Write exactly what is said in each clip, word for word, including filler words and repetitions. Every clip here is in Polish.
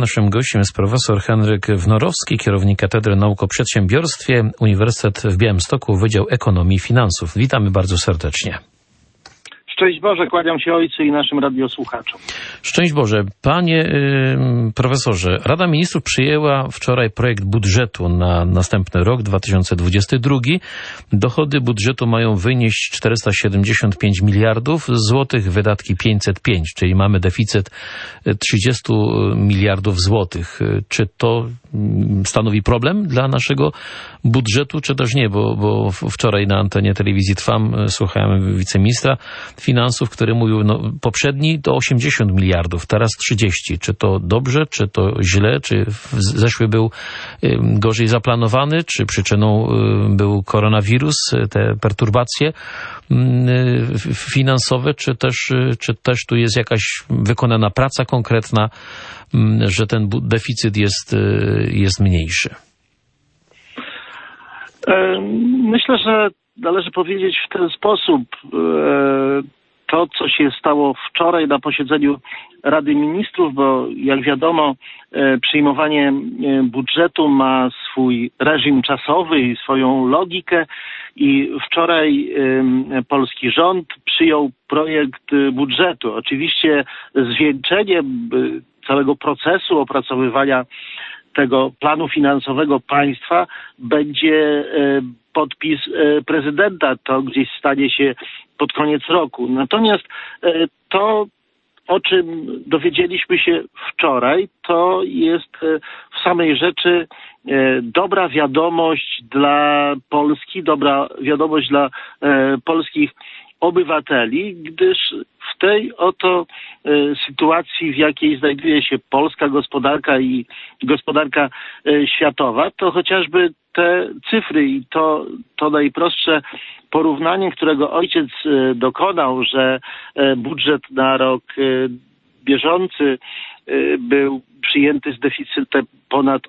Naszym gościem jest profesor Henryk Wnorowski, kierownik Katedry Nauk o Przedsiębiorstwie, Uniwersytet w Białymstoku, Wydział Ekonomii i Finansów. Witamy bardzo serdecznie. Szczęść Boże, kłaniam się ojcu i naszym radiosłuchaczom. Szczęść Boże. Panie y, profesorze, Rada Ministrów przyjęła wczoraj projekt budżetu na następny rok, dwa tysiące dwudziesty drugi. Dochody budżetu mają wynieść czterysta siedemdziesiąt pięć miliardów złotych, wydatki pięćset pięć, czyli mamy deficyt trzydzieści miliardów złotych. Czy to stanowi problem dla naszego budżetu, czy też nie? Bo, bo wczoraj na antenie telewizji Trwam słuchałem wiceministra finansów, który mówił, no poprzedni to osiemdziesiąt miliardów, teraz trzydzieści. Czy to dobrze, czy to źle, czy zeszły był gorzej zaplanowany, czy przyczyną był koronawirus, te perturbacje finansowe, czy też, czy też tu jest jakaś wykonana praca konkretna, że ten deficyt jest, jest mniejszy? Myślę, że należy powiedzieć w ten sposób. To, co się stało wczoraj na posiedzeniu Rady Ministrów, bo jak wiadomo, przyjmowanie budżetu ma swój reżim czasowy i swoją logikę i wczoraj polski rząd przyjął projekt budżetu. Oczywiście zwieńczeniem całego procesu opracowywania tego planu finansowego państwa będzie podpis prezydenta. To gdzieś stanie się pod koniec roku. Natomiast to, o czym dowiedzieliśmy się wczoraj, to jest w samej rzeczy dobra wiadomość dla Polski, dobra wiadomość dla polskich obywateli, gdyż w tej oto sytuacji, w jakiej znajduje się polska gospodarka i gospodarka światowa, to chociażby te cyfry i to, to najprostsze porównanie, którego ojciec dokonał, że budżet na rok bieżący był przyjęty z deficytem ponad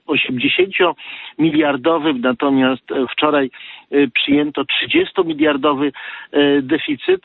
osiemdziesięciomiliardowym, natomiast wczoraj przyjęto trzydziestomiliardowy deficyt,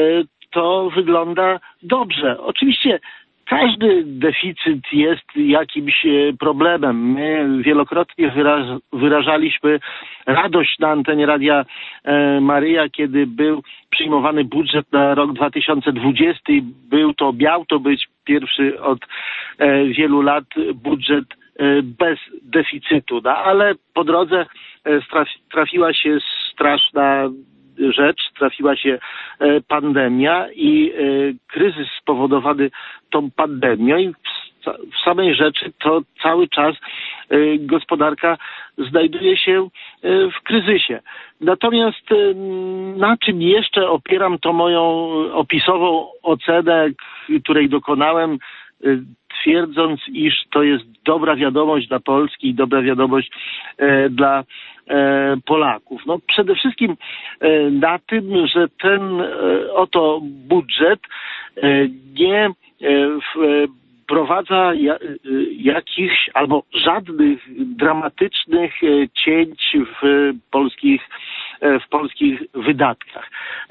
to wygląda dobrze. Oczywiście każdy deficyt jest jakimś problemem. My wielokrotnie wyraż, wyrażaliśmy radość na antenie Radia Maryja, kiedy był przyjmowany budżet na rok dwa tysiące dwudziesty. Był to, miał to być pierwszy od wielu lat budżet bez deficytu. No, ale po drodze trafiła się straszna rzecz, trafiła się pandemia i kryzys spowodowany tą pandemią i w samej rzeczy to cały czas gospodarka znajduje się w kryzysie. Natomiast na czym jeszcze opieram tą moją opisową ocenę, której dokonałem, twierdząc, iż to jest dobra wiadomość dla Polski i dobra wiadomość e, dla e, Polaków. No, przede wszystkim e, na tym, że ten e, oto budżet e, nie e, w, wprowadza ja, jakichś albo żadnych dramatycznych cięć w polskich, w polskich wydatkach.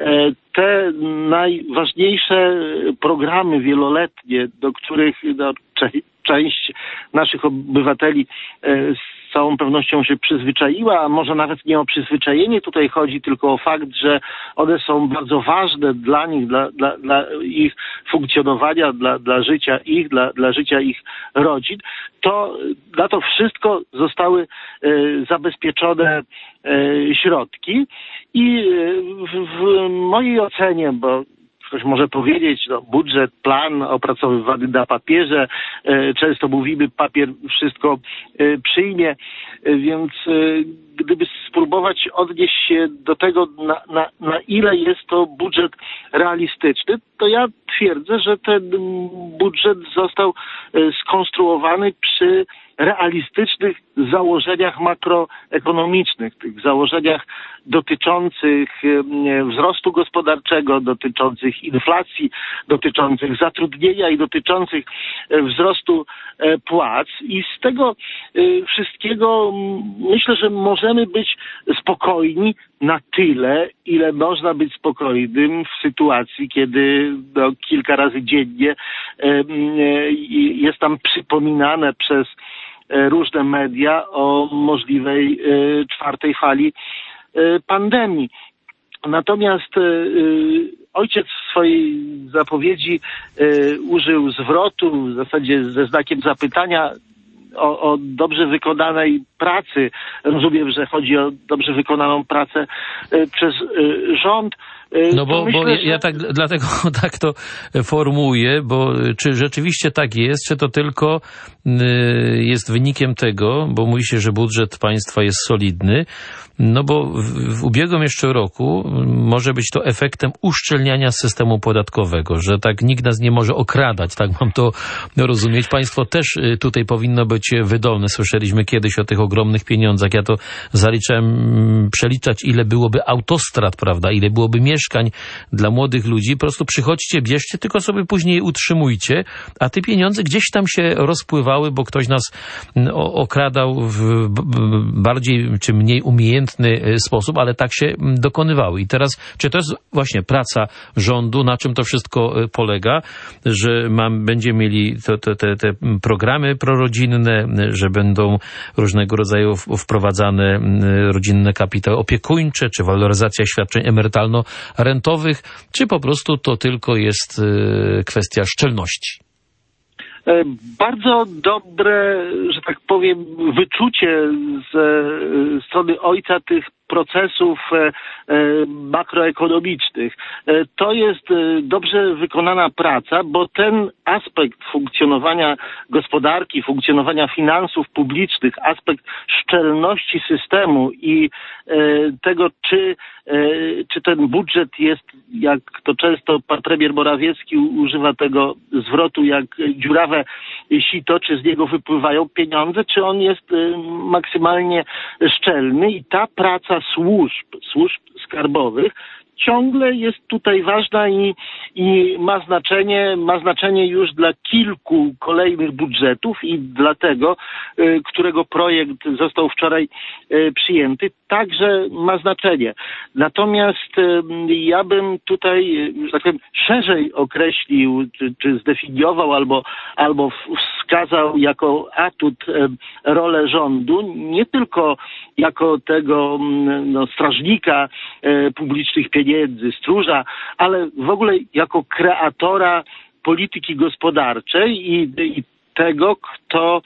Te najważniejsze programy wieloletnie, do których no, część naszych obywateli z całą pewnością się przyzwyczaiła, a może nawet nie o przyzwyczajenie tutaj chodzi, tylko o fakt, że one są bardzo ważne dla nich, dla, dla, dla ich funkcjonowania, dla, dla życia ich, dla, dla życia ich rodzin, to na to wszystko zostały e, zabezpieczone e, środki i w, w mojej ocenie, bo ktoś może powiedzieć, no, budżet, plan opracowywany na papierze, e, często mówimy, papier wszystko e, przyjmie, e, więc e, gdyby spróbować odnieść się do tego, na, na, na ile jest to budżet realistyczny, to ja twierdzę, że ten budżet został e, skonstruowany przy realistycznych założeniach makroekonomicznych, tych założeniach dotyczących wzrostu gospodarczego, dotyczących inflacji, dotyczących zatrudnienia i dotyczących wzrostu płac. I z tego wszystkiego myślę, że możemy być spokojni na tyle, ile można być spokojnym w sytuacji, kiedy no, kilka razy dziennie jest tam przypominane przez różne media o możliwej czwartej fali pandemii. Natomiast y, ojciec w swojej zapowiedzi y, użył zwrotu, w zasadzie ze znakiem zapytania o, o dobrze wykonanej pracy. Rozumiem, że chodzi o dobrze wykonaną pracę y, przez y, rząd. No bo, myślę, bo ja, ja tak dlatego tak to formułuję, bo czy rzeczywiście tak jest, czy to tylko y, jest wynikiem tego, bo mówi się, że budżet państwa jest solidny, no bo w, w ubiegłym jeszcze roku może być to efektem uszczelniania systemu podatkowego, że tak nikt nas nie może okradać, tak mam to rozumieć. Państwo też tutaj powinno być wydolne. Słyszeliśmy kiedyś o tych ogromnych pieniądzach. Ja to zaliczałem przeliczać, ile byłoby autostrad, prawda, ile byłoby mieszkań dla młodych ludzi. Po prostu przychodźcie, bierzcie, tylko sobie później utrzymujcie, a te pieniądze gdzieś tam się rozpływały, bo ktoś nas okradał w bardziej czy mniej umiejętny sposób, ale tak się dokonywały. I teraz, czy to jest właśnie praca rządu, na czym to wszystko polega, że mam, będziemy mieli te, te, te, te programy prorodzinne, że będą różnego rodzaju wprowadzane rodzinne kapitały opiekuńcze, czy waloryzacja świadczeń emerytalno-rentowych, czy po prostu to tylko jest kwestia szczelności? Bardzo dobre, że tak powiem, wyczucie ze strony ojca tych procesów makroekonomicznych. To jest dobrze wykonana praca, bo ten aspekt funkcjonowania gospodarki, funkcjonowania finansów publicznych, aspekt szczelności systemu i tego, czy, czy ten budżet jest, jak to często pan premier Morawiecki używa tego zwrotu, jak dziurawe sito, czy z niego wypływają pieniądze, czy on jest maksymalnie szczelny i ta praca służb, służb skarbowych ciągle jest tutaj ważna i, i ma znaczenie, ma znaczenie już dla kilku kolejnych budżetów i dlatego, y, którego projekt został wczoraj y, przyjęty, także ma znaczenie. Natomiast y, ja bym tutaj, że tak powiem, szerzej określił, czy, czy zdefiniował albo, albo wskazał jako atut y, rolę rządu, nie tylko jako tego no, strażnika y, publicznych pieniędzy, stróża, ale w ogóle jako kreatora polityki gospodarczej i, i tego, kto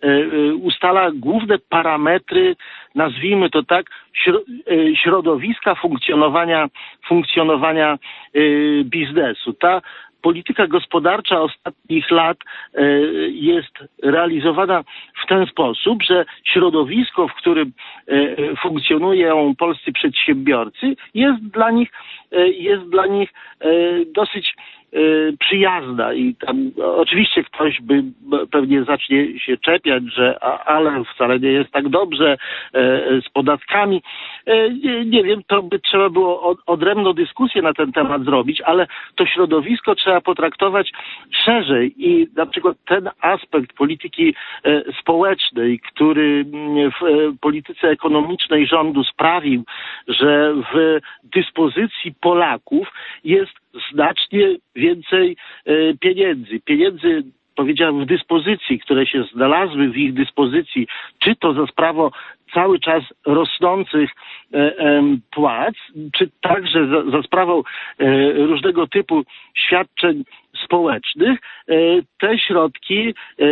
y, ustala główne parametry, nazwijmy to tak, śro, y, środowiska funkcjonowania, funkcjonowania y, biznesu. Ta polityka gospodarcza ostatnich lat y, jest realizowana w ten sposób, że środowisko, w którym y, funkcjonują polscy przedsiębiorcy, jest dla nich, y, jest dla nich y, dosyć przyjazna i tam oczywiście ktoś by pewnie zacznie się czepiać, że a, ale wcale nie jest tak dobrze e, z podatkami. E, nie, nie wiem, to by trzeba było od, odrębną dyskusję na ten temat zrobić, ale to środowisko trzeba potraktować szerzej i na przykład ten aspekt polityki e, społecznej, który w e, polityce ekonomicznej rządu sprawił, że w dyspozycji Polaków jest znacznie więcej e, pieniędzy. Pieniędzy, powiedziałem, w dyspozycji, które się znalazły w ich dyspozycji, czy to za sprawą cały czas rosnących e, e, płac, czy także za, za sprawą e, różnego typu świadczeń społecznych, e, te środki e,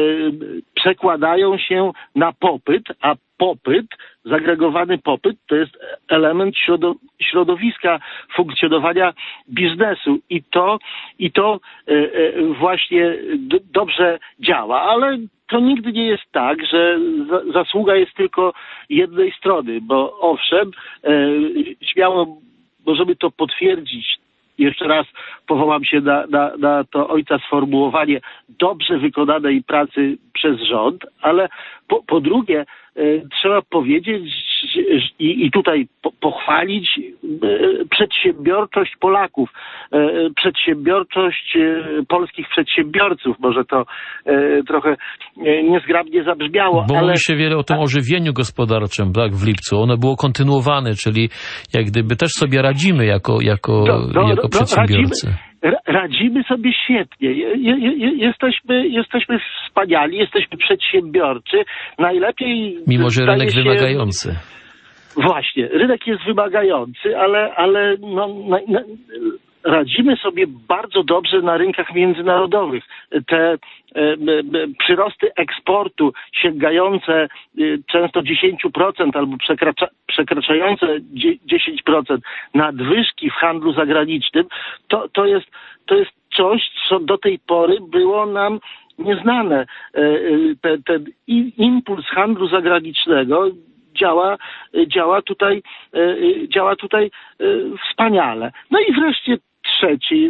przekładają się na popyt, a popyt, zagregowany popyt, to jest element środo, środowiska funkcjonowania biznesu i to, i to e, e, właśnie d- dobrze działa, ale to nigdy nie jest tak, że za, zasługa jest tylko jednej strony, bo owszem, e, śmiało możemy to potwierdzić. Jeszcze raz powołam się na, na, na to ojca sformułowanie dobrze wykonanej pracy przez rząd, ale po, po drugie e, trzeba powiedzieć, i, i tutaj po, pochwalić przedsiębiorczość Polaków, przedsiębiorczość polskich przedsiębiorców. Może to trochę niezgrabnie zabrzmiało. Bo ale... mówi się wiele o tym ożywieniu gospodarczym, tak, w lipcu. Ono było kontynuowane, czyli jak gdyby też sobie radzimy jako, jako, do, do, jako przedsiębiorcy. Radzimy, radzimy sobie świetnie. Jesteśmy, jesteśmy wspaniali, jesteśmy przedsiębiorczy. Najlepiej... Mimo, że rynek się... wymagający. Właśnie, rynek jest wymagający, ale, ale no, na, na, radzimy sobie bardzo dobrze na rynkach międzynarodowych. Te e, e, przyrosty eksportu sięgające e, często dziesięć procent albo przekracza, przekraczające dziesięć procent nadwyżki w handlu zagranicznym, to, to, jest, to jest coś, co do tej pory było nam nieznane. E, ten, ten impuls handlu zagranicznego działa, działa tutaj, działa tutaj wspaniale. No i wreszcie trzeci,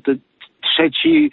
trzeci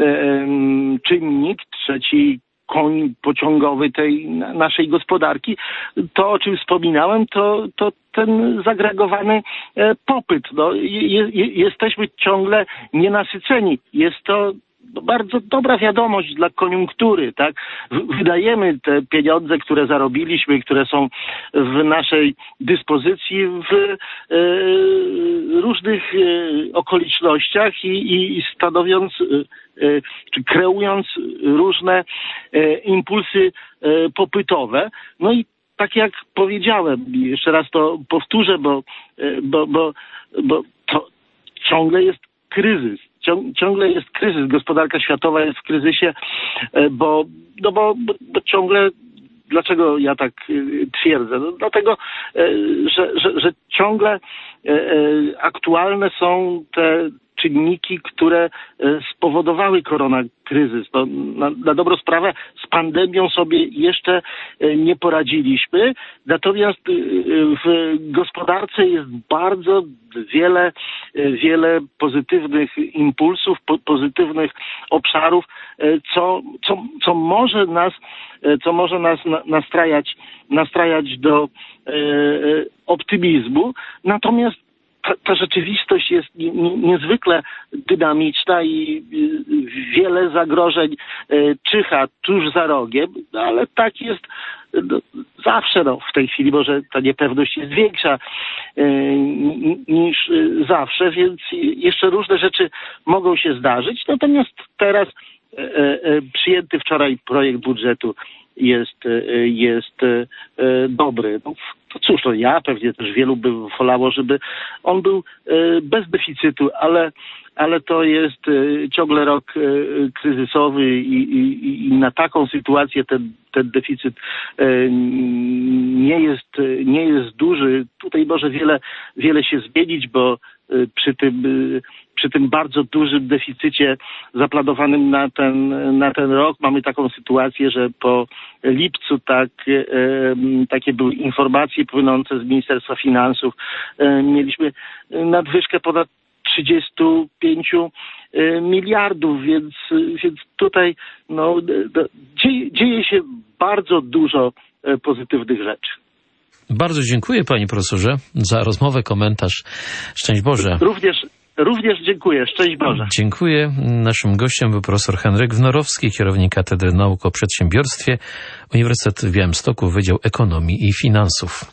czynnik, trzeci koń pociągowy tej naszej gospodarki, to o czym wspominałem, to, to ten zagregowany popyt. No, je, je, jesteśmy ciągle nienasyceni. Jest to bardzo dobra wiadomość dla koniunktury, tak? Wydajemy te pieniądze, które zarobiliśmy, które są w naszej dyspozycji w e, różnych e, okolicznościach i, i stanowiąc, e, czy kreując różne e, impulsy e, popytowe. No i tak jak powiedziałem, jeszcze raz to powtórzę, bo, bo, bo, bo to ciągle jest kryzys. Ciągle jest kryzys, gospodarka światowa jest w kryzysie, bo, no bo, bo ciągle, dlaczego ja tak twierdzę? No dlatego, że, że, że ciągle aktualne są te czynniki, które spowodowały koronakryzys. No, na, na dobrą sprawę z pandemią sobie jeszcze nie poradziliśmy, natomiast w gospodarce jest bardzo wiele, wiele pozytywnych impulsów, po, pozytywnych obszarów, co, co, co może nas, co może nas nastrajać, nastrajać do optymizmu. Natomiast Ta, ta rzeczywistość jest niezwykle dynamiczna i wiele zagrożeń czyha tuż za rogiem, ale tak jest no, zawsze. No, w tej chwili może ta niepewność jest większa niż zawsze, więc jeszcze różne rzeczy mogą się zdarzyć. Natomiast teraz przyjęty wczoraj projekt budżetu jest, jest dobry. No, to cóż, no ja pewnie też wielu by wolało, żeby on był bez deficytu, ale, ale to jest ciągle rok kryzysowy i, i, i na taką sytuację ten, ten deficyt nie jest, nie jest duży. Tutaj może wiele, wiele się zmienić, bo przy tym, przy tym bardzo dużym deficycie zaplanowanym na ten, na ten rok mamy taką sytuację, że po lipcu tak, takie były informacje płynące z Ministerstwa Finansów. Mieliśmy nadwyżkę ponad trzydzieści pięć miliardów, więc, więc tutaj no, dzieje, dzieje się bardzo dużo pozytywnych rzeczy. Bardzo dziękuję panie profesorze za rozmowę, komentarz. Szczęść Boże. Również, również dziękuję. Szczęść Boże. Dziękuję. Naszym gościem był profesor Henryk Wnorowski, kierownik Katedry Nauk o Przedsiębiorstwie, Uniwersytet w Białymstoku, Wydział Ekonomii i Finansów.